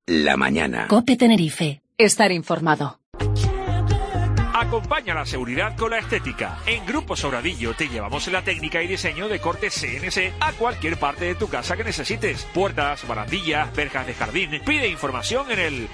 la mañana. COPE Tenerife. Estar informado. Acompaña la seguridad con la estética. En Grupo Sobradillo te llevamos la técnica y diseño de corte CNC a cualquier parte de tu casa que necesites. Puertas, barandillas, verjas de jardín. Pide información en el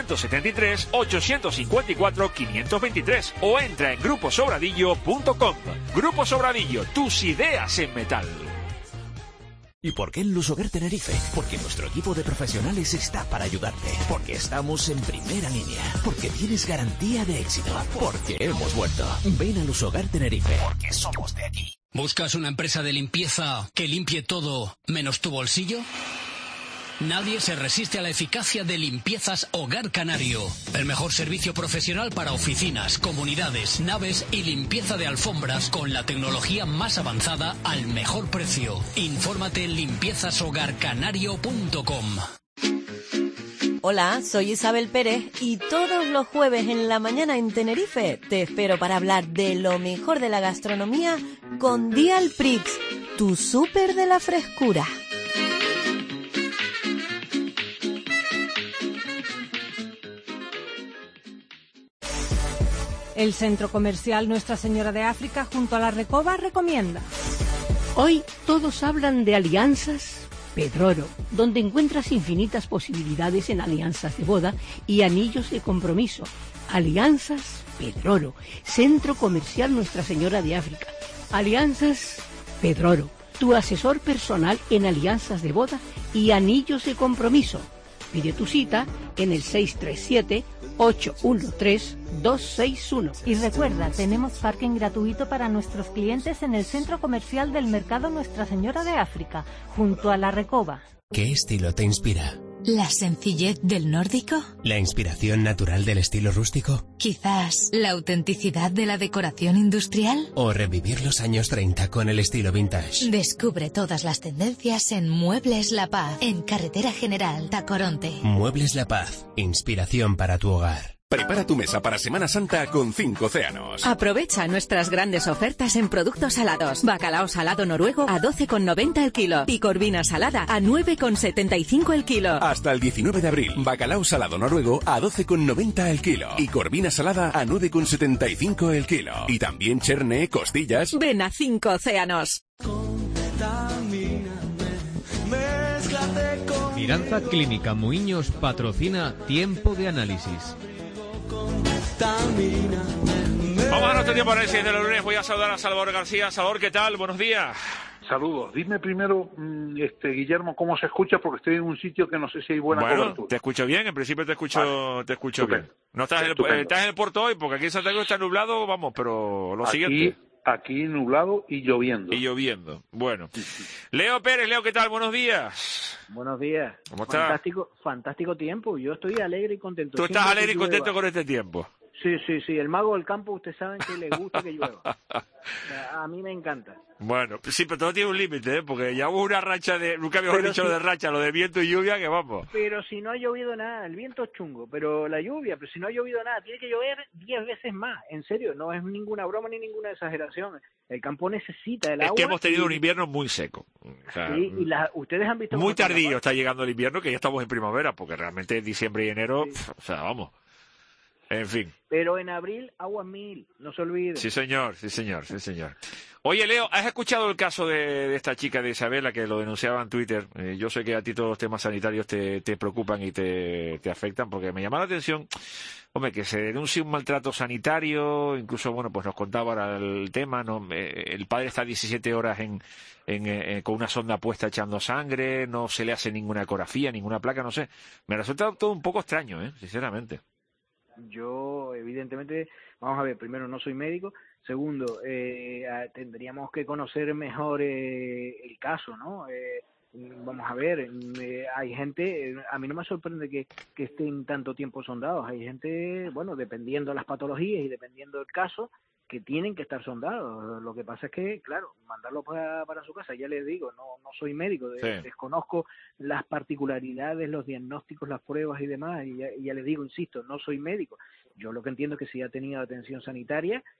673-854-523 o entra en gruposobradillo.com. Grupo Sobradillo, tus ideas en metal. ¿Y por qué en Lusoguer Tenerife? Porque nuestro equipo de profesionales está para ayudarte. Porque estamos en primera línea. Porque tienes garantía de éxito. Porque hemos vuelto. Ven a Lusoguer Tenerife. Porque somos de aquí. ¿Buscas una empresa de limpieza que limpie todo menos tu bolsillo? Nadie se resiste a la eficacia de Limpiezas Hogar Canario. El mejor servicio profesional para oficinas, comunidades, naves y limpieza de alfombras con la tecnología más avanzada al mejor precio. Infórmate en limpiezashogarcanario.com. Hola, soy Isabel Pérez y todos los jueves en la mañana en Tenerife te espero para hablar de lo mejor de la gastronomía con Dial Prix, tu súper de la frescura. El Centro Comercial Nuestra Señora de África junto a la Recoba recomienda. Hoy todos hablan de alianzas Pedroro, donde encuentras infinitas posibilidades en alianzas de boda y anillos de compromiso. Alianzas Pedroro, Centro Comercial Nuestra Señora de África. Alianzas Pedroro, tu asesor personal en alianzas de boda y anillos de compromiso. Pide tu cita en el 637-813-261. Y recuerda, tenemos parking gratuito para nuestros clientes en el Centro Comercial del Mercado Nuestra Señora de África, junto a la Recoba. ¿Qué estilo te inspira? ¿La sencillez del nórdico? ¿La inspiración natural del estilo rústico? ¿Quizás la autenticidad de la decoración industrial? ¿O revivir los años 30 con el estilo vintage? Descubre todas las tendencias en Muebles La Paz, en Carretera General Tacoronte. Muebles La Paz, inspiración para tu hogar. Prepara tu mesa para Semana Santa con 5 océanos. Aprovecha nuestras grandes ofertas en productos salados. Bacalao salado noruego a 12,90 el kilo. Y corvina salada a 9,75 el kilo. Hasta el 19 de abril, bacalao salado noruego a 12,90 el kilo. Y corvina salada a 9,75 el kilo. Y también cherne, costillas. Ven a 5 océanos. Miranza Clínica Muiños patrocina Tiempo de Análisis. Vamos a nuestro tiempo de análisis de los lunes. Voy a saludar a Salvador García. Salvador, ¿qué tal? Buenos días. Saludos. Dime primero, Guillermo, cómo se escucha, porque estoy en un sitio que no sé si hay buena cobertura. Te escucho bien, en principio te escucho bien. No estás en el puerto hoy, porque aquí en Santiago está nublado, vamos, pero lo siguiente. Aquí nublado y lloviendo. Bueno. Leo Pérez, Leo, ¿qué tal? Buenos días. Buenos días. ¿Cómo estás? Fantástico tiempo. Yo estoy alegre y contento. ¿Tú estás alegre y contento con este tiempo? Sí. El mago del campo, ustedes saben que le gusta que llueva. A mí me encanta. Bueno, sí, pero todo tiene un límite, porque ya hubo una racha nunca habíamos dicho lo de racha, lo de viento y lluvia, que vamos. Pero si no ha llovido nada, el viento es chungo, pero la lluvia, pero si no ha llovido nada, tiene que llover 10 veces más, en serio, no es ninguna broma ni ninguna exageración. El campo necesita el agua. Es que hemos tenido un invierno muy seco. O sea, sí, y ustedes han visto... Muy tardío está llegando el invierno, que ya estamos en primavera, porque realmente diciembre y enero, o sea, vamos. En fin. Pero en abril, agua 1000, no se olvide. Sí, señor. Oye, Leo, ¿has escuchado el caso de esta chica de Isabela que lo denunciaba en Twitter? Yo sé que a ti todos los temas sanitarios te preocupan y te afectan, porque me llama la atención, hombre, que se denuncie un maltrato sanitario, incluso, bueno, pues nos contaba ahora el tema, ¿no? El padre está 17 horas con una sonda puesta echando sangre, no se le hace ninguna ecografía, ninguna placa, no sé. Me resulta todo un poco extraño, sinceramente. Yo, evidentemente, vamos a ver, primero, no soy médico. Segundo, tendríamos que conocer mejor el caso, ¿no? Vamos a ver, hay gente, a mí no me sorprende que estén tanto tiempo sondados. Hay gente, bueno, dependiendo de las patologías y dependiendo del caso, que tienen que estar sondados. Lo que pasa es que, claro, mandarlo para su casa, ya les digo, no soy médico, desconozco las particularidades, los diagnósticos, las pruebas y demás, y ya les digo, insisto, no soy médico. Yo lo que entiendo es que si ha tenido atención sanitaria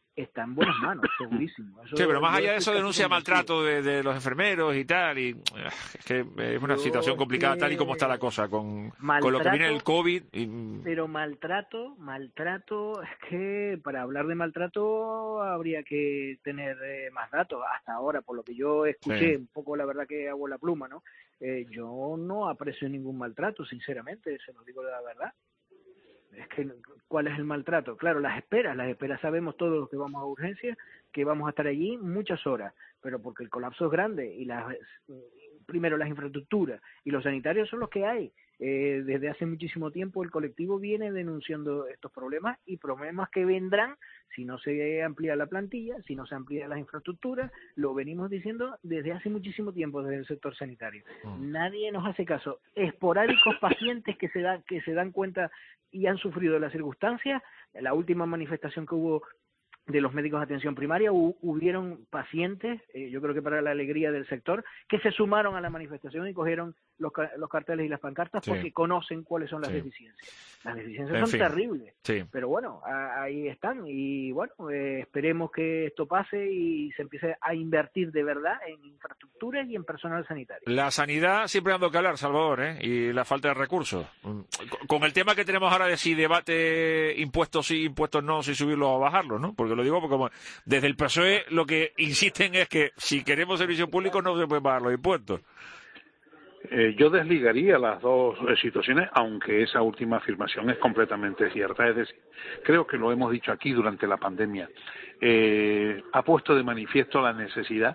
está en buenas manos, segurísimo. Sí, pero más allá de eso denuncia maltrato de los enfermeros y tal, y es que es una situación complicada tal y como está la cosa, con lo que viene el COVID. Pero maltrato, es que para hablar de maltrato habría que tener más datos. Hasta ahora, por lo que yo escuché, un poco la verdad que hago la pluma, ¿no? Yo no aprecio ningún maltrato, sinceramente, se lo digo la verdad. Es que, ¿cuál es el maltrato? Claro, las esperas sabemos todos los que vamos a urgencias que vamos a estar allí muchas horas, pero porque el colapso es grande y primero las infraestructuras y los sanitarios son los que hay. Desde hace muchísimo tiempo el colectivo viene denunciando estos problemas y problemas que vendrán si no se amplía la plantilla, si no se amplían las infraestructuras. Lo venimos diciendo desde hace muchísimo tiempo desde el sector sanitario. Nadie nos hace caso. Esporádicos pacientes que se dan cuenta y han sufrido de las circunstancias. La última manifestación que hubo de los médicos de atención primaria, hubieron pacientes, yo creo que para la alegría del sector, que se sumaron a la manifestación y cogieron los carteles y las pancartas porque conocen cuáles son las deficiencias. Las deficiencias son terribles, pero bueno, ahí están y bueno, esperemos que esto pase y se empiece a invertir de verdad en infraestructuras y en personal sanitario. La sanidad siempre dando que hablar, Salvador, y la falta de recursos. Con el tema que tenemos ahora de si debate impuestos sí, impuestos no, si subirlos o bajarlos, ¿no? Porque lo digo porque como desde el PSOE lo que insisten es que si queremos servicios públicos no se pueden pagar los impuestos. Yo desligaría las dos situaciones, aunque esa última afirmación es completamente cierta. Es decir, creo que lo hemos dicho aquí durante la pandemia. Ha puesto de manifiesto la necesidad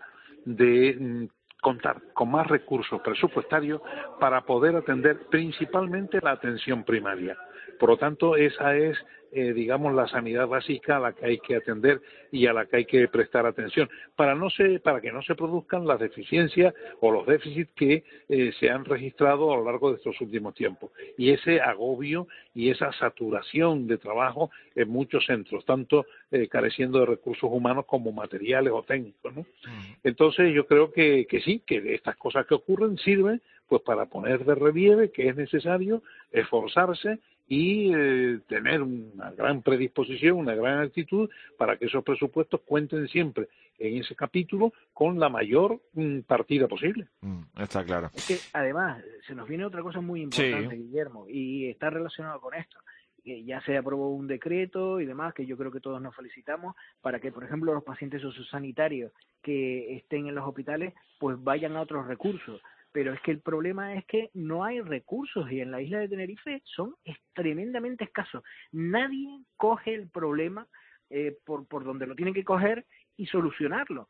de contar con más recursos presupuestarios para poder atender principalmente la atención primaria. Por lo tanto, esa es, digamos, la sanidad básica a la que hay que atender y a la que hay que prestar atención, para que no se produzcan las deficiencias o los déficits que se han registrado a lo largo de estos últimos tiempos. Y ese agobio y esa saturación de trabajo en muchos centros, tanto careciendo de recursos humanos como materiales o técnicos, ¿no? Entonces, yo creo que sí, que estas cosas que ocurren sirven pues para poner de relieve que es necesario esforzarse y tener una gran predisposición, una gran actitud para que esos presupuestos cuenten siempre en ese capítulo con la mayor partida posible. Está claro. Es que además se nos viene otra cosa muy importante, Guillermo, y está relacionado con esto. Ya se aprobó un decreto y demás, que yo creo que todos nos felicitamos, para que, por ejemplo, los pacientes sociosanitarios que estén en los hospitales, pues vayan a otros recursos. Pero es que el problema es que no hay recursos y en la isla de Tenerife son tremendamente escasos. Nadie coge el problema por donde lo tienen que coger y solucionarlo.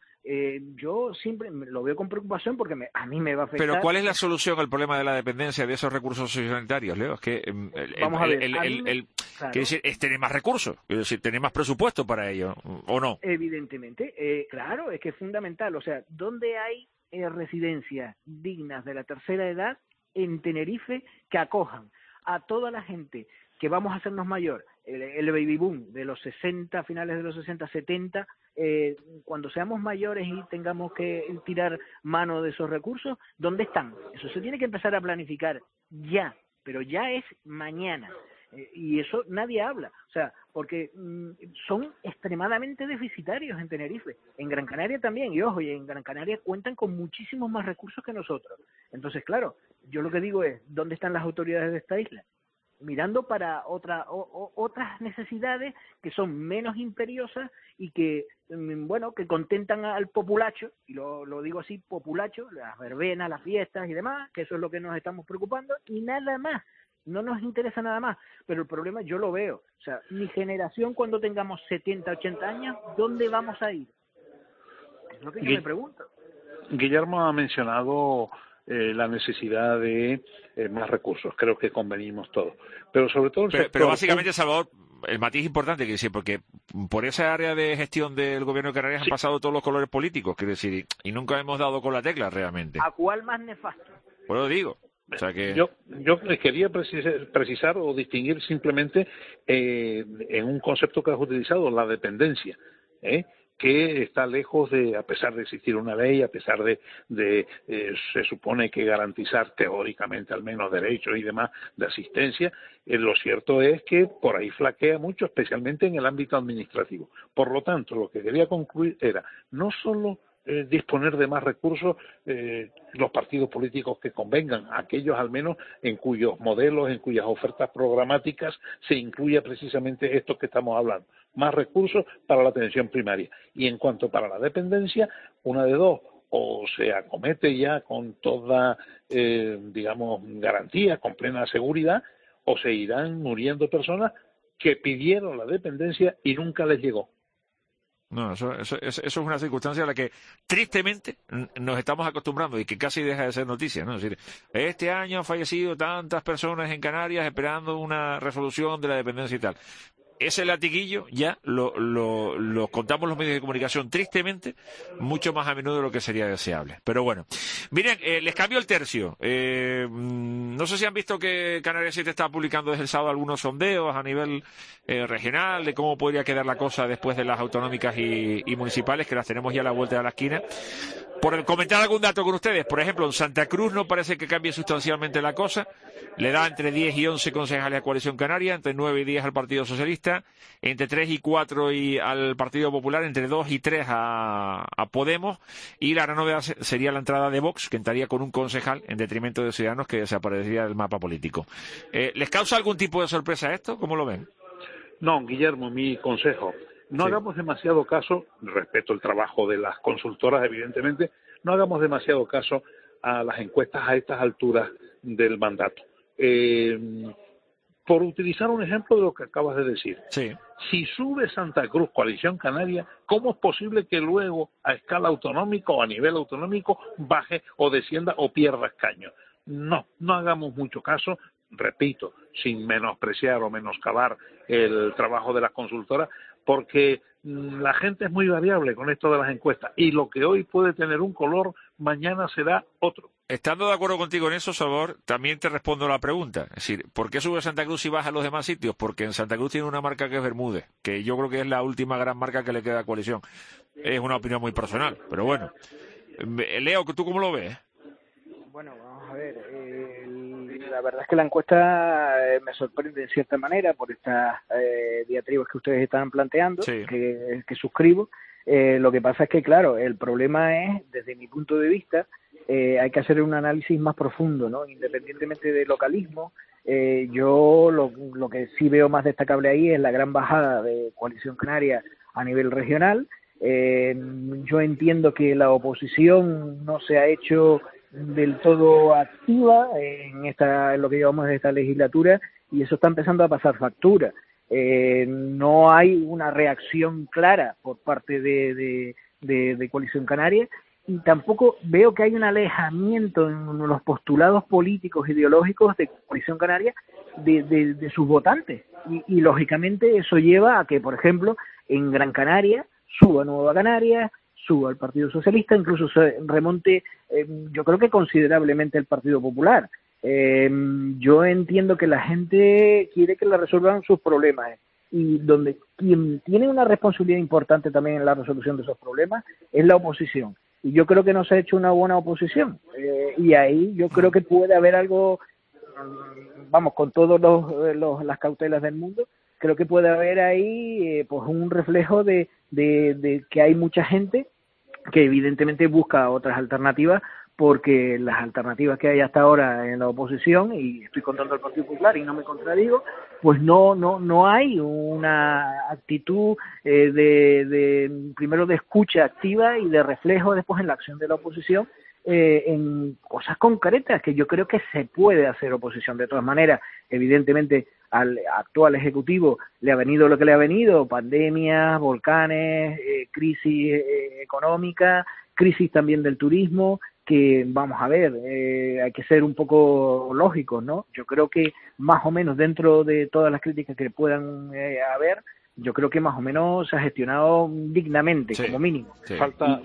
Yo siempre lo veo con preocupación porque a mí me va a afectar. Pero ¿cuál es la solución al problema de la dependencia de esos recursos sociosanitarios, Leo? Es que vamos a ver, claro, es tener más recursos, es decir, tener más presupuesto para ello, ¿o no? Evidentemente, claro, es que es fundamental. O sea, ¿dónde hay residencias dignas de la tercera edad en Tenerife que acojan a toda la gente que vamos a hacernos mayor? El baby boom de los 60, finales de los 60, 70, cuando seamos mayores y tengamos que tirar mano de esos recursos, ¿dónde están? Eso se tiene que empezar a planificar ya, pero ya es mañana. Y eso nadie habla, o sea, porque son extremadamente deficitarios en Tenerife, en Gran Canaria también, y ojo, y en Gran Canaria cuentan con muchísimos más recursos que nosotros. Entonces, claro, yo lo que digo es, ¿dónde están las autoridades de esta isla? Mirando para otras necesidades que son menos imperiosas y que, bueno, que contentan al populacho, y lo digo así, populacho, las verbenas, las fiestas y demás, que eso es lo que nos estamos preocupando, y nada más. No nos interesa nada más, pero el problema yo lo veo. O sea, mi generación cuando tengamos 70, 80 años, ¿dónde vamos a ir? Es lo que yo me pregunto. Guillermo ha mencionado la necesidad de más recursos. Creo que convenimos todos. Pero sobre todo... Pero básicamente, Salvador, el matiz importante que decir, porque por esa área de gestión del gobierno de Canarias han pasado todos los colores políticos, quiero decir, y nunca hemos dado con la tecla realmente. ¿A cuál más nefasto? Pues lo digo. O sea que... Yo quería precisar o distinguir simplemente en un concepto que has utilizado, la dependencia, que que está lejos de, a pesar de existir una ley, a pesar de se supone que garantizar teóricamente al menos derechos y demás de asistencia, lo cierto es que por ahí flaquea mucho, especialmente en el ámbito administrativo. Por lo tanto, lo que quería concluir era no solo disponer de más recursos los partidos políticos que convengan, aquellos al menos en cuyos modelos, en cuyas ofertas programáticas se incluya precisamente esto que estamos hablando, más recursos para la atención primaria. Y en cuanto para la dependencia, una de dos: o se acomete ya con toda, digamos, garantía, con plena seguridad, o se irán muriendo personas que pidieron la dependencia y nunca les llegó. No, eso es una circunstancia a la que tristemente nos estamos acostumbrando y que casi deja de ser noticia, ¿no? Es decir, este año han fallecido tantas personas en Canarias esperando una resolución de la dependencia y tal. Ese latiguillo ya lo contamos los medios de comunicación, tristemente, mucho más a menudo de lo que sería deseable. Pero bueno, miren, les cambio el tercio. No sé si han visto que Canarias 7 está publicando desde el sábado algunos sondeos a nivel regional de cómo podría quedar la cosa después de las autonómicas y municipales, que las tenemos ya a la vuelta de la esquina. Por comentar algún dato con ustedes, por ejemplo, en Santa Cruz no parece que cambie sustancialmente la cosa. Le da entre 10 y 11 concejales a Coalición Canaria, entre 9 y 10 al Partido Socialista, entre 3 y 4 al Partido Popular, entre 2 y 3 a Podemos, y la gran novedad sería la entrada de Vox, que entraría con un concejal en detrimento de Ciudadanos, que desaparecería del mapa político. ¿Les causa algún tipo de sorpresa esto? ¿Cómo lo ven? No, Guillermo, mi consejo: no hagamos demasiado caso, respeto el trabajo de las consultoras evidentemente, no hagamos demasiado caso a las encuestas a estas alturas del mandato. Por utilizar un ejemplo de lo que acabas de decir, si sube Santa Cruz, Coalición Canaria, ¿cómo es posible que luego a escala autonómica o a nivel autonómico baje o descienda o pierda escaños? No hagamos mucho caso, repito, sin menospreciar o menoscabar el trabajo de las consultoras, porque la gente es muy variable con esto de las encuestas y lo que hoy puede tener un color, mañana será otro. Estando de acuerdo contigo en eso, Salvador, también te respondo la pregunta. Es decir, ¿por qué sube Santa Cruz y baja a los demás sitios? Porque en Santa Cruz tiene una marca que es Bermúdez, que yo creo que es la última gran marca que le queda a Coalición. Es una opinión muy personal, pero bueno. Leo, ¿tú cómo lo ves? Bueno, vamos a ver. La verdad es que la encuesta me sorprende en cierta manera por estas diatribas que ustedes están planteando, que suscribo. Lo que pasa es que, claro, el problema es, desde mi punto de vista, hay que hacer un análisis más profundo, ¿no? Independientemente del localismo, yo lo que sí veo más destacable ahí es la gran bajada de Coalición Canaria a nivel regional. Yo entiendo que la oposición no se ha hecho del todo activa en lo que llevamos de esta legislatura, y eso está empezando a pasar factura. No hay una reacción clara por parte de Coalición Canaria, y tampoco veo que hay un alejamiento en los postulados políticos ideológicos de Coalición Canaria de sus votantes, y lógicamente eso lleva a que, por ejemplo, en Gran Canaria suba Nueva Canarias, suba el Partido Socialista, incluso se remonte, yo creo que considerablemente el Partido Popular. Yo entiendo que la gente quiere que le resuelvan sus problemas, y donde quien tiene una responsabilidad importante también en la resolución de esos problemas es la oposición. Y yo creo que no se ha hecho una buena oposición. Y ahí yo creo que puede haber algo, vamos, con todas las cautelas del mundo, creo que puede haber ahí pues un reflejo de que hay mucha gente que evidentemente busca otras alternativas, porque las alternativas que hay hasta ahora en la oposición, y estoy contando el Partido Popular y no me contradigo, pues no hay una actitud primero de escucha activa y de reflejo después en la acción de la oposición en cosas concretas, que yo creo que se puede hacer oposición. De todas maneras, evidentemente al actual Ejecutivo le ha venido lo que le ha venido: pandemias, volcanes, crisis económica, crisis también del turismo, que vamos a ver, hay que ser un poco lógicos, ¿no? Yo creo que más o menos, dentro de todas las críticas que puedan haber, yo creo que más o menos se ha gestionado dignamente, como mínimo. Falta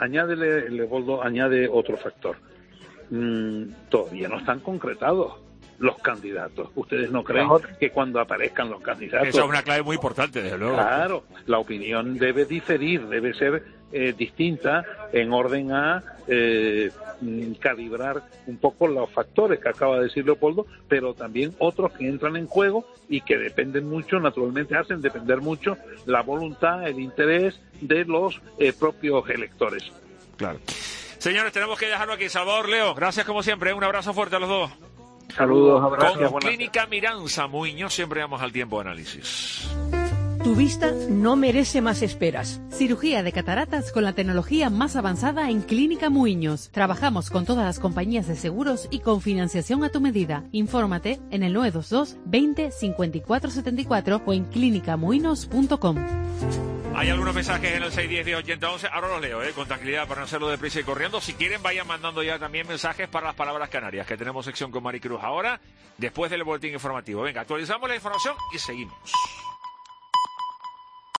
añádele, Leopoldo, añade otro factor. Todavía no están concretados los candidatos. ¿Ustedes no creen que cuando aparezcan los candidatos... Esa es una clave muy importante, desde luego. Claro, la opinión debe diferir, debe ser distinta en orden a calibrar un poco los factores que acaba de decir Leopoldo, pero también otros que entran en juego y que dependen mucho, naturalmente hacen depender mucho la voluntad, el interés de los propios electores. Claro. Señores, tenemos que dejarlo aquí. Salvador, Leo, gracias como siempre. Un abrazo fuerte a los dos. Saludos, abrazos. Con Clínica Miranza Muiños siempre vamos al tiempo de análisis. Tu vista no merece más esperas. Cirugía de cataratas con la tecnología más avanzada en Clínica Muiños. Trabajamos con todas las compañías de seguros y con financiación a tu medida. Infórmate en el 922 20 54 74 o en clinicamuinos.com. Hay algunos mensajes en el 610-1080-11, ahora los leo, con tranquilidad para no hacerlo deprisa y corriendo. Si quieren, vayan mandando ya también mensajes para las palabras canarias, que tenemos sección con Maricruz ahora, después del boletín informativo. Venga, actualizamos la información y seguimos.